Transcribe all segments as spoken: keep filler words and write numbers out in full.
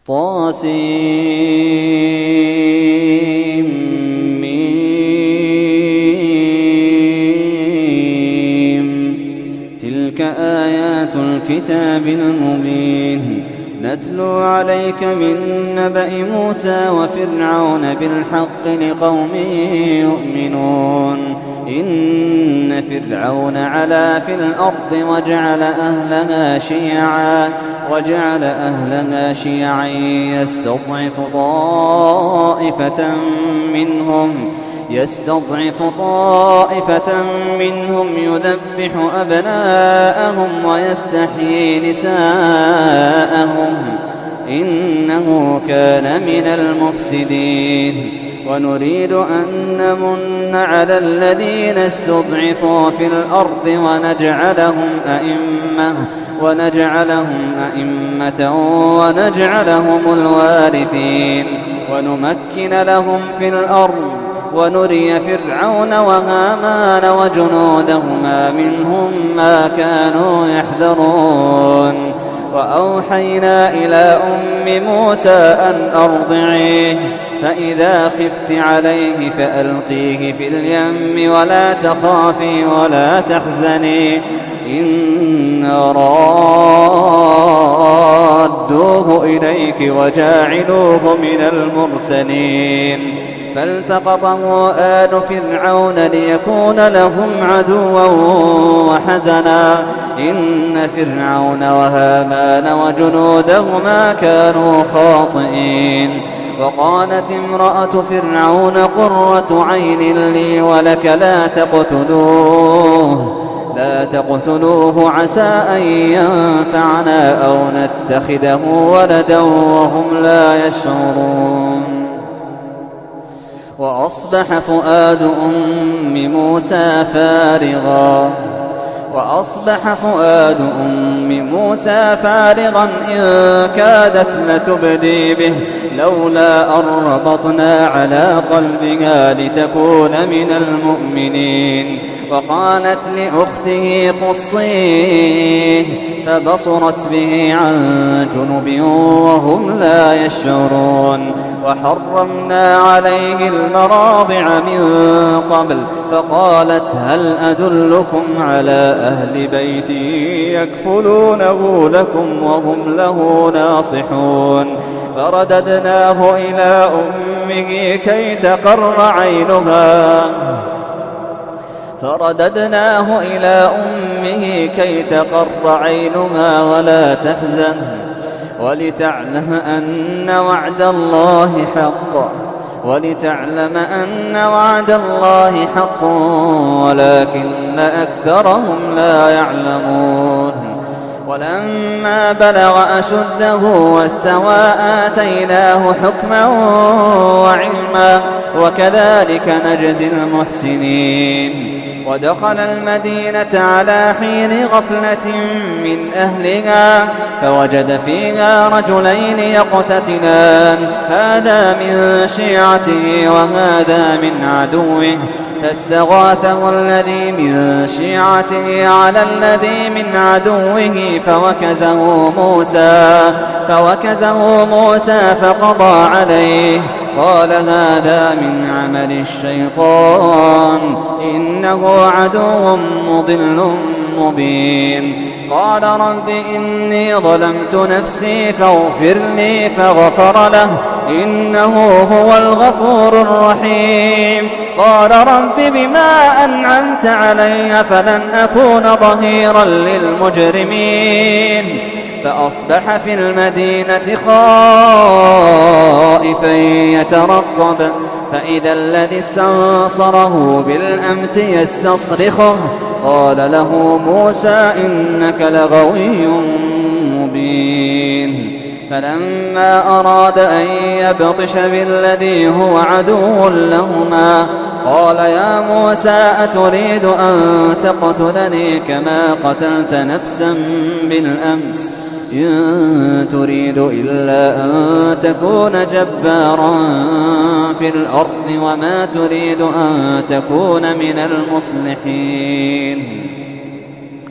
طاسيم. تلك آيات الكتاب المبين. نتلو عليك من نبأ موسى وفرعون بالحق لقوم يؤمنون. إن فرعون علا في الأرض وجعل أهلها شيعا وجعل أهلها شيعا يستضعف طائفة منهم يستضعف طائفة منهم يذبح أبناءهم ويستحيي نساءهم إنه كان من المفسدين. ونريد أن نمن على الذين استضعفوا في الأرض ونجعلهم أئمة ونجعلهم أئمة ونجعلهم الوارثين ونمكن لهم في الأرض ونري فرعون وهامان وجنودهما منهم ما كانوا يحذرون. وأوحينا إلى أم موسى أن أرضعيه فإذا خفت عليه فألقيه في اليم ولا تخافي ولا تحزني إنا رادوه إليك وجاعلوه من المرسلين. فالتقطه آل فرعون ليكون لهم عدوا وحزنا إن فرعون وهامان وجنودهما كانوا خاطئين. وقالت امرأة فرعون قرة عين لي ولك لا تقتلوه لا تقتلوه عسى أن ينفعنا أو نتخذه ولدا وهم لا يشعرون. وأصبح فؤاد أم موسى فارغا وأصبح فؤاد أم موسى فارغا إن كادت لتبدي به لولا أن ربطنا على قلبها لتكون من المؤمنين. وقالت لأخته قصيه فبصرت به عن جنب وهم لا يشعرون. وحرمنا عليه المراضع من قبل فقالت هل أدلكم على أهل بيت يكفلونه لكم وهم له ناصحون. فرددناه إلى أمه كي تقر عينها فرددناه إلى أمه كي تقر عينها ولا تحزن ولتعلم أن وعد الله حق ولتعلم أن وعد الله حق ولكن أكثرهم لا يعلمون. ولما بلغ أشده واستوى آتيناه حكما وعلما وكذلك نجزي المحسنين. ودخل المدينة على حين غفلة من أهلها فوجد فيها رجلين يقتتلان هذا من شيعته وهذا من عدوه فاستغاثه الذي من شيعته على الذي من عدوه فوكزه موسى فوكزه موسى فقضى عليه قال هذا من عمل الشيطان إنه عدو مضل مبين. قال رب إني ظلمت نفسي فاغفر لي فغفر له إنه هو الغفور الرحيم. قال رب بما أنعمت علي فلن أكون ظهيرا للمجرمين. فأصبح في المدينة خائفا يترقب فإذا الذي استنصره بالأمس يستصرخه قال له موسى إنك لغوي مبين. فلما أراد أن يبطش بالذي هو عدو لهما قال يا موسى أتريد أن تقتلني كما قتلت نفسا بالأمس إن تريد إلا أن تكون جبارا في الأرض وما تريد أن تكون من المصلحين.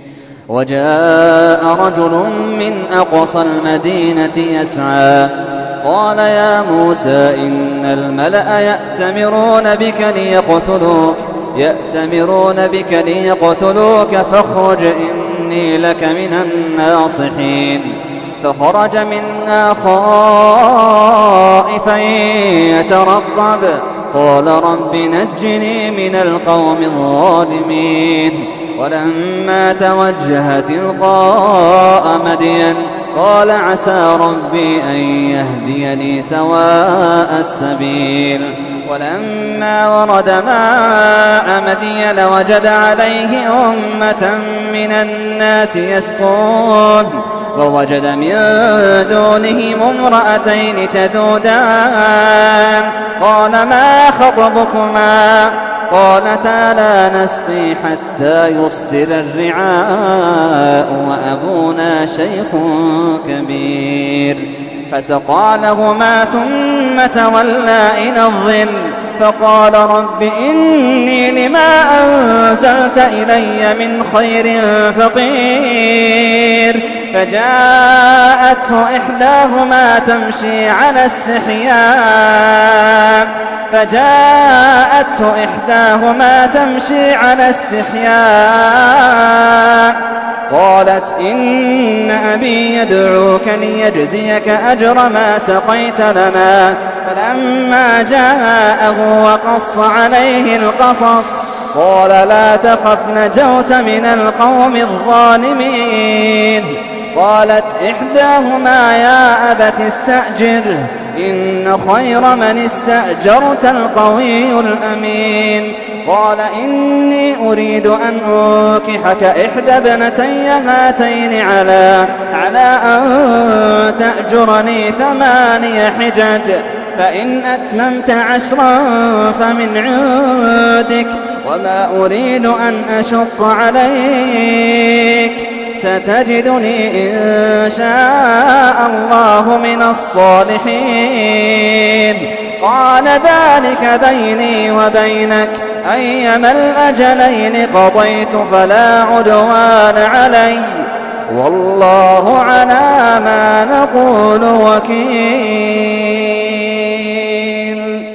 وجاء رجل من أقصى المدينة يسعى قال يا موسى إن الملأ يأتمرون بك ليقتلوك يأتمرون بك ليقتلوك فاخرج إني لك من الناصحين فخرج منها خائفا يترقب قال رب نجني من القوم الظالمين ولما توجه تلقاء مدين قال عسى ربي أن يهديني سواء السبيل ولما ورد ماء مدين وجد عليه أمة من الناس يسقون ووجد من دونهم امرأتين تذودان قال ما خطبكما قالتا لا نسقي حتى يصدر الرعاء وأبونا شيخ كبير فسقى لهما ثم تولى إلى الظل فقال رب إني لما أنزلت إلي من خير فقير فجاءته إحداهما تمشي على استحياء فجاءته إحداهما تمشي على استحياء قالت إن أبي يدعوك ليجزيك أجر ما سقيت لنا فلما جاءه وقص عليه القصص قال لا تخف نجوت من القوم الظالمين قالت إحداهما يا أبت استأجره إن خير من استأجرت القوي الأمين قال إني أريد أن أنكحك إحدى ابنتي هاتين على على أن تأجرني ثماني حجج فإن أتممت عشرا فمن عندك وما أريد أن أشق عليك ستجدني إن شاء الله من الصالحين قال ذلك بيني وبينك أيما الأجلين قضيت فلا عدوان علي والله على ما نقول وكيل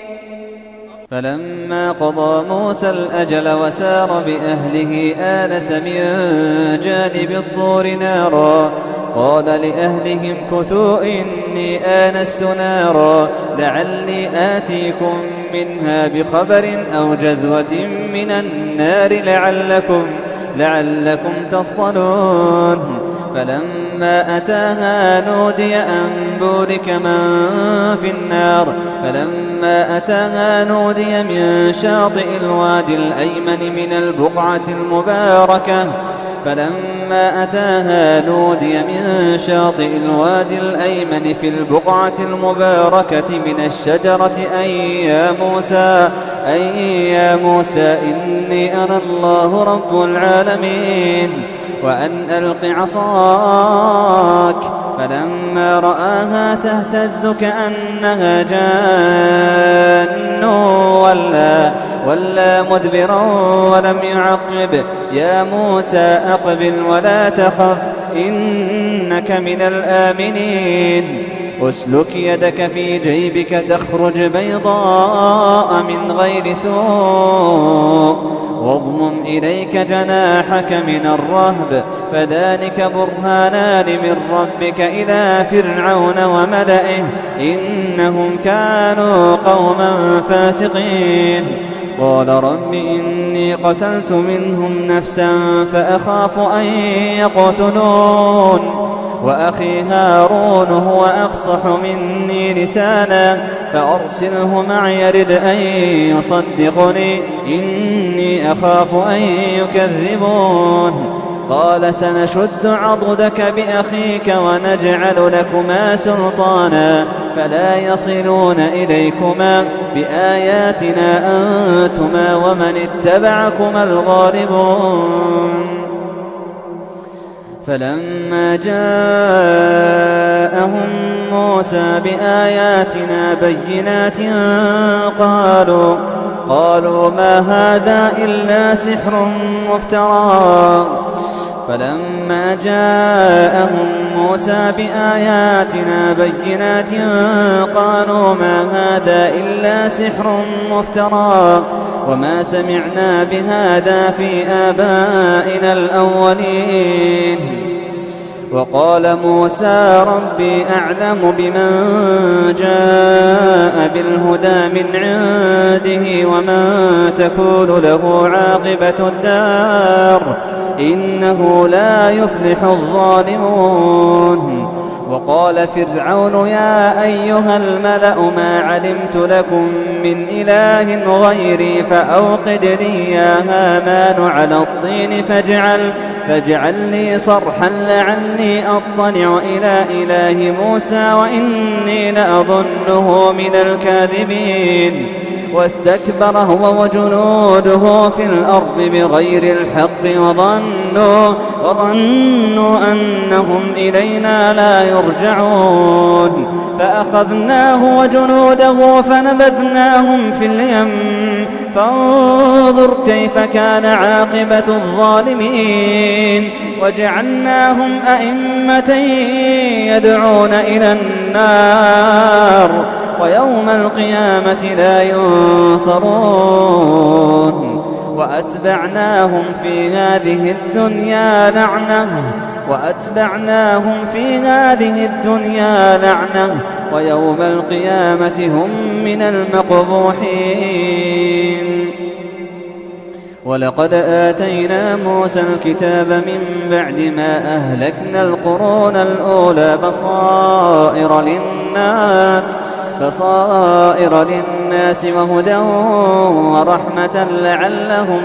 فلما قضى موسى الأجل وسار بأهله آنس من جانب الطور نارا قال لأهلهم كثوا إني آنست نارا لعلي آتيكم منها بخبر أو جذوة من النار لعلكم, لعلكم تصطلون فلما أتاها نودي أن بورك من في النار فلما أتاها نودي من شاطئ الوادي الأيمن من البقعة المباركة فلما أتاها نودي من شاطئ الوادي الأيمن في البقعة المباركة من الشجرة أي يا موسى أي يا موسى إني أنا الله رب العالمين وأن ألق عصاك فلما رآها تهتز كأنها جان ولا, ولا مدبرا ولم يعقب يا موسى أقبل ولا تخف إنك من الآمنين أسلك يدك في جيبك تخرج بيضاء من غير سوء واضمم إليك جناحك من الرهب فذلك برهانان من ربك إلى فرعون وملئه إنهم كانوا قوما فاسقين قال رب إني قتلت منهم نفسا فأخاف أن يقتلون وأخي هارون هو أفصح مني لسانا فأرسله معي يرد أن يصدقني إني أخاف أن يكذبون قال سنشد عضدك بأخيك ونجعل لكما سلطانا فلا يصلون إليكما بآياتنا أنتما ومن اتبعكما الغالبون فلما جاءهم موسى بآياتنا بينات قالوا قالوا ما هذا إلا سحر مفترى فلما جاءهم موسى بآياتنا بينات قالوا ما هذا إلا سحر مفترى وما سمعنا بهذا في آبائنا الأولين. وقال موسى ربي أعلم بمن جاء بالهدى من عنده ومن تكون له عاقبة الدار إنه لا يفلح الظالمون. وقال فرعون يا أيها الملأ ما علمت لكم من إله غيري فأوقد لي يا هامان على الطين فاجعل, فاجعل لي صرحا لعلي أطلع إلى إله موسى وإني لأظنه من الكاذبين. واستكبر هو وجنوده في الأرض بغير الحق وظنوا, وظنوا أنهم إلينا لا يرجعون. فأخذناه وجنوده فنبذناهم في اليم فانظر كيف كان عاقبة الظالمين. وجعلناهم أئمة يدعون إلى النار ويوم القيامة لا ينصرون. وأتبعناهم في هذه الدنيا لعنة وأتبعناهم في هذه الدنيا لعنة ويوم القيامة هم من المقبوحين. ولقد آتينا موسى الكتاب من بعد ما أهلكنا القرون الأولى بصائر للناس بصائر للناس وهدى ورحمة لعلهم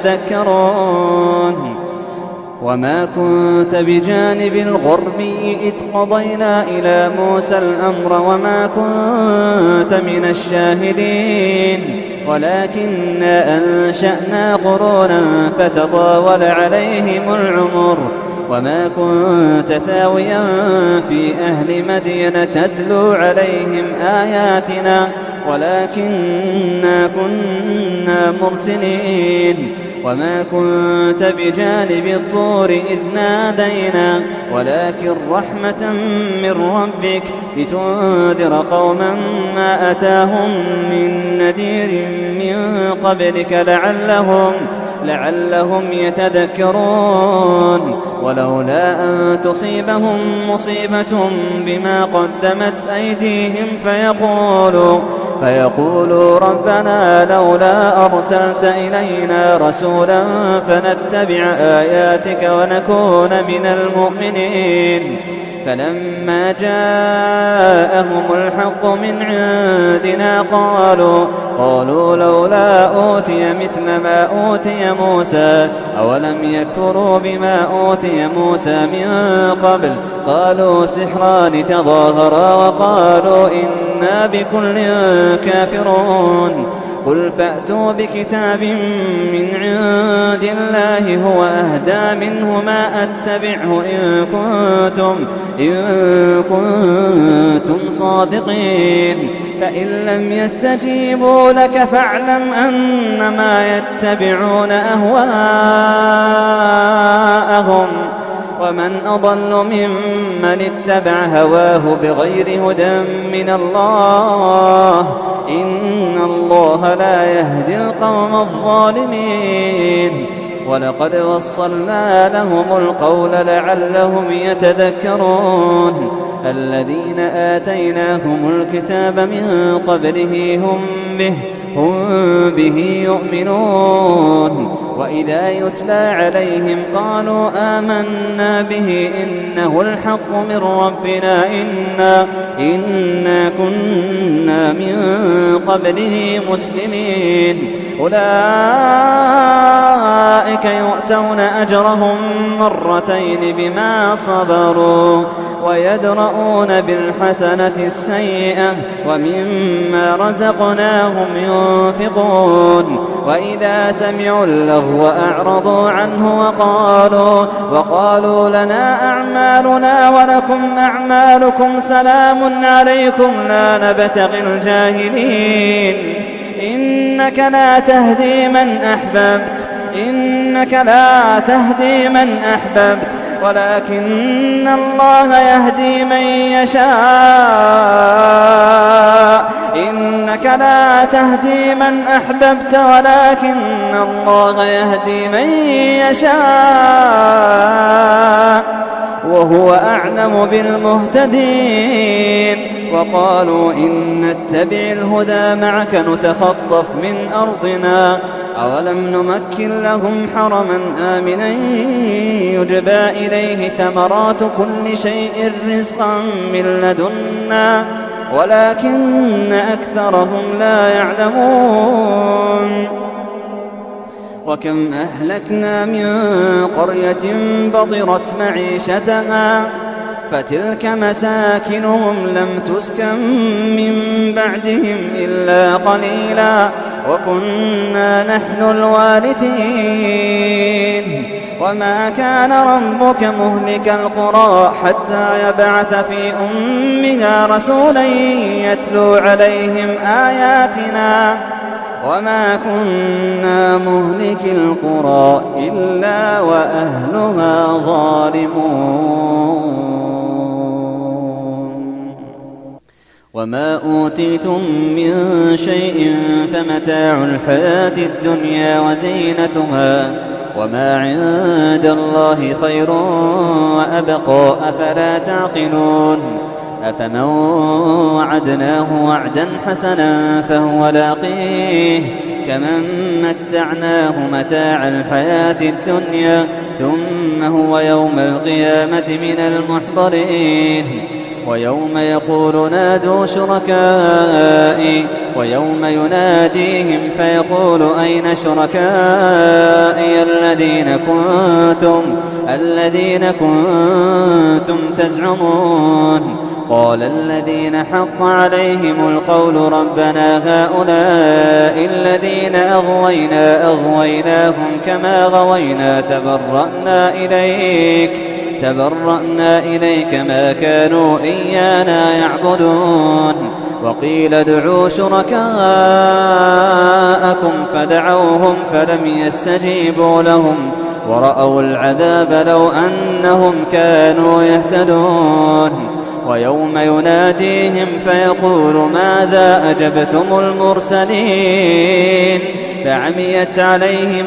يتذكرون. وما كنت بجانب الغربي إذ قضينا إلى موسى الأمر وما كنت من الشاهدين ولكننا أنشأنا قرونا فتطاول عليهم العمر. وما كنت ثاويا في أهل مدين تتلو عليهم آياتنا ولكننا كنا مرسلين. وما كنت بجانب الطور إذ نادينا ولكن رحمة من ربك لتنذر قوما ما أتاهم من نذير من قبلك لعلهم لعلهم يتذكرون. ولولا أن تصيبهم مصيبة بما قدمت أيديهم فيقولوا فيقولوا ربنا لولا أرسلت إلينا رسولا فنتبع آياتك ونكون من المؤمنين. فلما جاءهم الحق من عندنا قالوا قالوا لولا أوتي مثل ما أوتي موسى أولم يكفروا بما أوتي موسى من قبل قالوا سحران تظاهرا وقالوا إنا بكل كافرون. قل فأتوا بكتاب من عند الله هو أهدى منه ما أتبعه إن كنتم, إن كنتم صادقين. فإن لم يستجيبوا لك فاعلم أنما يتبعون أهواءهم ومن أضل ممن اتبع هواه بغير هدى من الله إن الله لا يهدي القوم الظالمين. ولقد وصلنا لهم القول لعلهم يتذكرون. الذين آتيناهم الكتاب من قبله هم به هم به يؤمنون. وإذا يتلى عليهم قالوا آمنا به إنه الحق من ربنا إنا, إنا كنا من قبله مسلمين. أولئك يؤتون أجرهم مرتين بما صبروا ويدرؤون بالحسنة السيئة ومما رزقناهم ينفقون. وإذا سمعوا اللغو أعرضوا عنه وقالوا, وقالوا لنا أعمالنا ولكم أعمالكم سلام عليكم لا نبتغي الجاهلين. إنك لا تهدي من أحببت إن إنك لا تهدي من أحببت ولكن الله يهدي من يشاء إنك لا تهدي من أحببت ولكن الله يهدي من يشاء وهو أعلم بالمهتدين. وقالوا إن نتبع الهدى معك نتخطف من أرضنا أولم نمكن لهم حرما آمنا يجبى إليه ثمرات كل شيء رزقا من لدنا ولكن أكثرهم لا يعلمون. وكم أهلكنا من قرية بطرت معيشتها فتلك مساكنهم لم تسكن من بعدهم إلا قليلا وكنا نحن الوارثين. وما كان ربك مهلك القرى حتى يبعث في أمها رسولا يتلو عليهم آياتنا وما كنا مهلك القرى إلا وأهلها ظالمون. وما أوتيتم من شيء فمتاع الحياة الدنيا وزينتها وما عند الله خير وأبقى أفلا تعقلون. أفمن وعدناه وعدا حسنا فهو لاقيه كمن متعناه متاع الحياة الدنيا ثم هو يوم القيامة من المحضرين. ويوم يقول نادوا شركائي ويوم يناديهم فيقول أين شركائي الذين كنتم الذين كنتم تزعمون قال الذين حق عليهم القول ربنا هؤلاء الذين أغوينا أغويناهم كما غوينا تبرأنا إليك تبرأنا إليك ما كانوا إيانا يعبدون. وقيل ادعوا شركاءكم فدعوهم فلم يستجيبوا لهم ورأوا العذاب لو أنهم كانوا يهتدون. ويوم يناديهم فيقول ماذا أجبتم المرسلين فعميت عليهم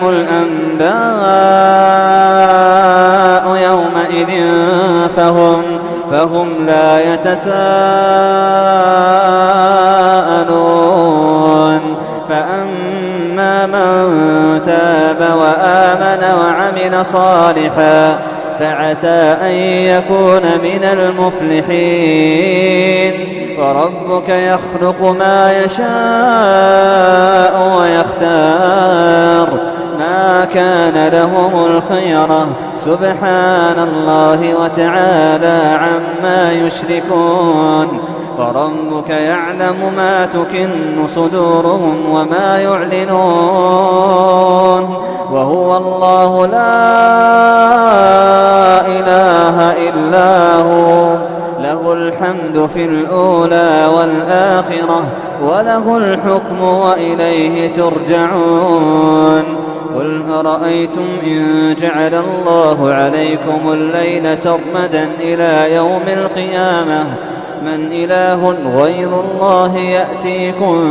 الأنباء يومئذ فهم, فهم لا يتساءلون. فأما من تاب وآمن وعمل صالحا فعسى أن يكون من المفلحين. وربك يخلق ما يشاء ويختار ما كان لهم الخيرة سبحان الله وتعالى عما يشركون. وربك يعلم ما تكن صدورهم وما يعلنون وهو الله لا إله إلا هو له الحمد في الأولى والآخرة وله الحكم وإليه ترجعون. قل أرأيتم إن جعل الله عليكم الليل سرمدا إلى يوم القيامة من إله غير الله يأتيكم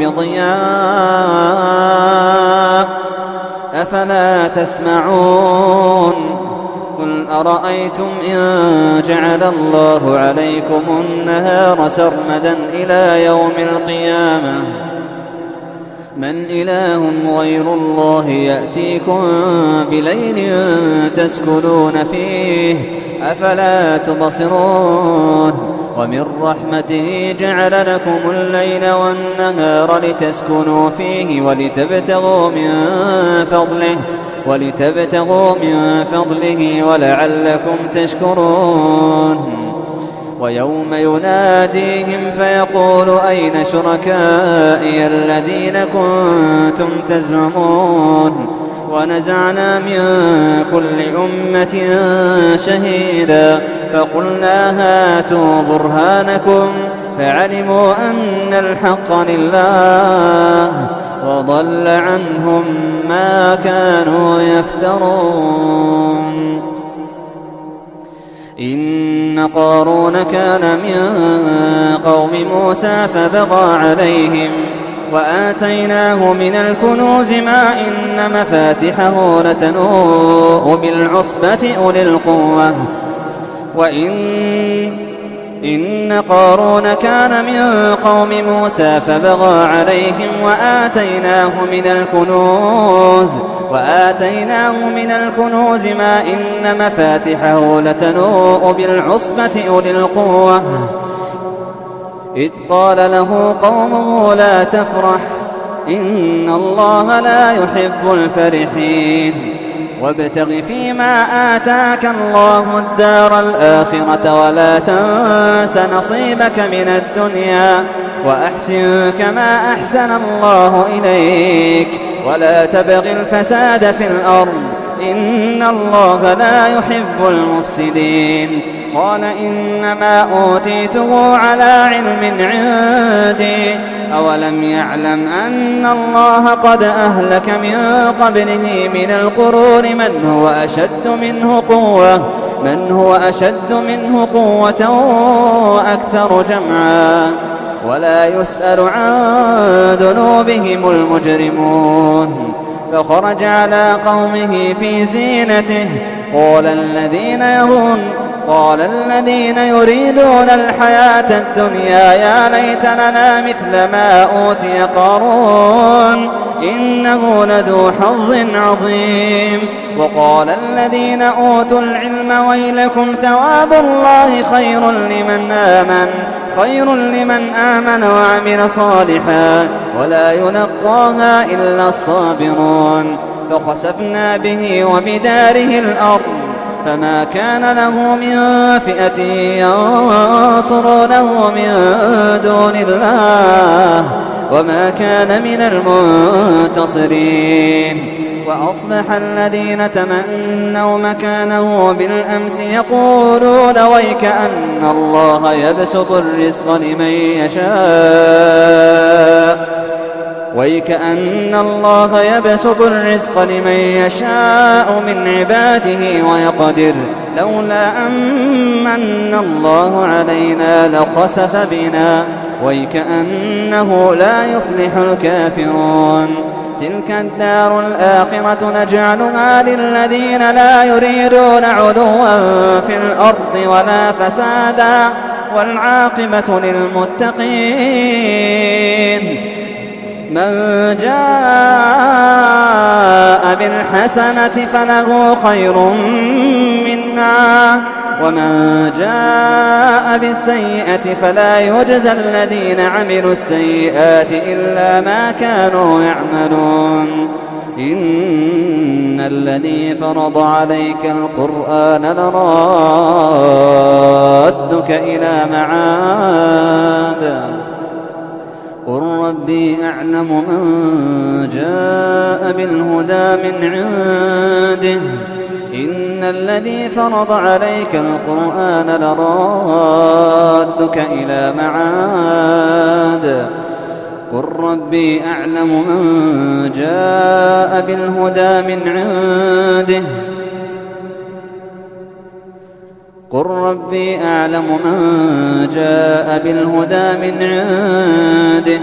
بضياء أفلا تسمعون. قل أرأيتم إن جعل الله عليكم النهار سرمدا إلى يوم القيامة من إله غير الله يأتيكم بليل تسكنون فيه أفلا تبصرون. ومن رحمته جعل لكم الليل والنهار لتسكنوا فيه ولتبتغوا من فضله ولتبتغوا من فضله ولعلكم تشكرون. ويوم يناديهم فيقول أين شركائي الذين كنتم تزعمون ونزعنا من كل أمة شهيدا فقلنا هاتوا برهانكم فعلموا أن الحق لله وضل عنهم ما كانوا يفترون. إن قارون كان من قوم موسى فبغى عليهم وآتيناه من الكنوز ما إن مفاتحه لتنوء بالعصبة أولي القوة وإن إن قارون كان من قوم موسى فبغى عليهم وآتيناه من الكنوز وآتيناه من الكنوز ما إن مفاتحه لتنوء بالعصبة أولي القوة إذ قال له قومه لا تفرح إن الله لا يحب الفرحين وابتغ فيما آتاك الله الدار الآخرة ولا تنس نصيبك من الدنيا وأحسن كما أحسن الله إليك ولا تبغ الفساد في الأرض إن الله لا يحب المفسدين. قال إنما أوتيته على علم عندي أولم يعلم أن الله قد أهلك من قبله من القرون من هو أشد منه قوة من هو أشد منه قوة وأكثر جمعا ولا يسأل عن ذنوبهم المجرمون. فخرج على قومه في زينته قال الذين يهون قال الذين يريدون الحياة الدنيا يا ليت لنا مثل ما أوتي قارون إنه لذو حظ عظيم. وقال الذين أوتوا العلم ويلكم ثواب الله خير لمن آمن خير لمن آمن وعمل صالحا ولا يلقاها إلا الصابرون. فخسفنا به وبداره الأرض فما كان له من فئة ينصرونه من دون الله وما كان من المنتصرين. وأصبح الذين تمنوا مكانه بالأمس يقولون ويك أن الله يبسط الرزق لمن يشاء ويكأن الله يبسط الرزق لمن يشاء من عباده ويقدر لولا أمن الله علينا لخسف بنا ويكأنه لا يفلح الكافرون. تلك الدار الآخرة نجعلها للذين لا يريدون علوا في الأرض ولا فسادا والعاقبة للمتقين. من جاء بالحسنة فله خير منها ومن جاء بالسيئة فلا يجزى الذين عملوا السيئات إلا ما كانوا يعملون. إن الذي فرض عليك القرآن لرادك إلى معاد قل ربي أعلم من جاء بالهدى من عنده إن الذي فرض عليك القرآن لرادك إلى معاد قل ربي أعلم من جاء بالهدى من عنده قل ربي أعلم من جاء بالهدى من عنده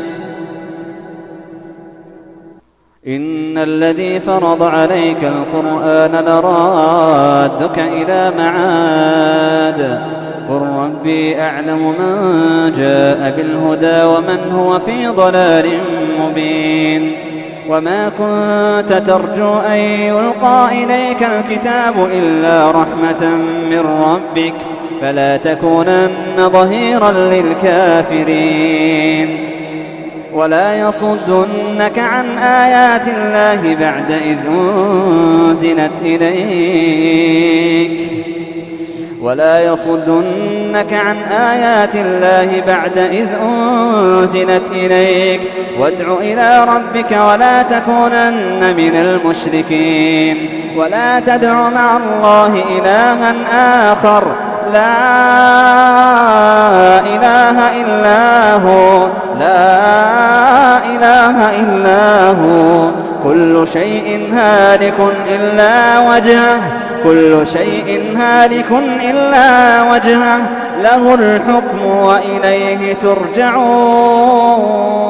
إن الذي فرض عليك القرآن لرادك إلى معاد قل ربي أعلم من جاء بالهدى ومن هو في ضلال مبين. وما كنت ترجو أن يلقى إليك الكتاب إلا رحمة من ربك فلا تكونن ظهيرا للكافرين. ولا يصدنك عن آيات الله بعد إذ أنزلت إليك ولا يصدنك عن آيات الله بعد إذ أنزلت إليك وادع إلى ربك ولا تكونن من المشركين. ولا تدع مع الله إلها آخر لا إله إلا هو لا إله إله إلا هو كل شيء هالك إلا وجهه كل شيء هالك إلا وجهه له الحكم وإليه ترجعون.